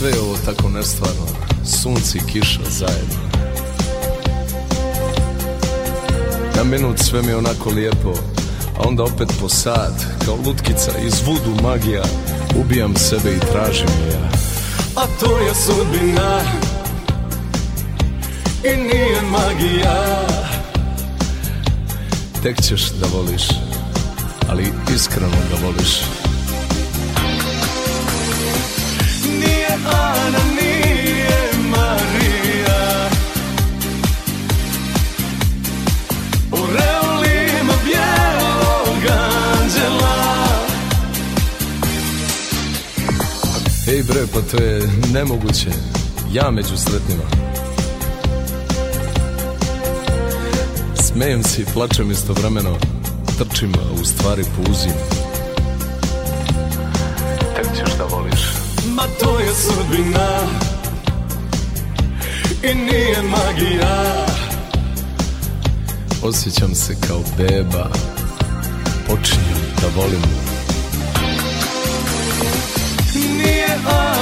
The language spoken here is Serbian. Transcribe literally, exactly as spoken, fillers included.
Sve je ovo tako nestvarno, sunce i kiša zajedno. Na minut sve mi je onako lijepo, a onda opet po sat, kao lutkica iz vudu magija, ubijam sebe i tražim ja. A to je sudbina i nije magija. Tek ćeš da voliš, ali iskreno da voliš. Nije Ana, nije Marija, u reolima bijelog anđela. Ej bre, pa to je nemoguće, ja među sretnima. Smejem se i plačem istovremeno, trčim, a u stvari puzim. Tek ćeš da voliš. Ma to je sudbina i nije magija. Osjećam se kao beba, počinjem da volim. Nije